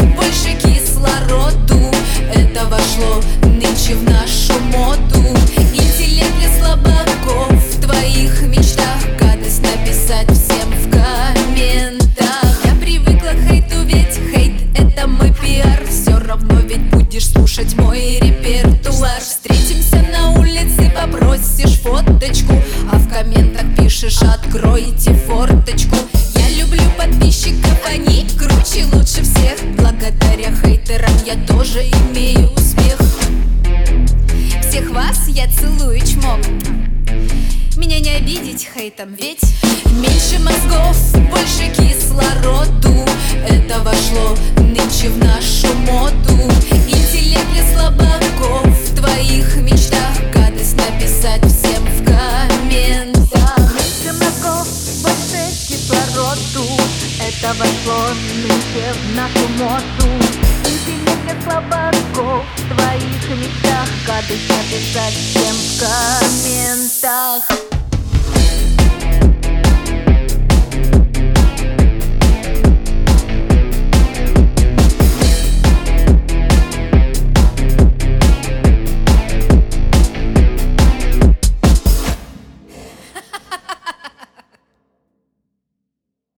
больше кислороду. Это вошло нынче в нашу моду. Интеллект для слабаков, в твоих мечтах гадость написать всем в комментах. Я привыкла к хейту, ведь хейт — это мой пиар. Все равно ведь будешь слушать мой репертуар. Встретимся на улице, попросишь фоточку, а в комментах пишешь: откройте форточку. Я люблю подписчиков, они круче, лучше всех. Благодаря хейтерам я тоже имею успех. Всех вас я целую, чмок. Меня не обидеть хейтом, ведь меньше мозгов, больше кислороду. Это вошло нынче в нашу моду. Интеллект для слабаков, в твоих мечтах гадость написать всем в комментах. Меньше мозгов, больше кислороду. Это вошло нынче в нашу моду. Интеллект для слабаков, в твоих мечтах гадость написать всем в комментах.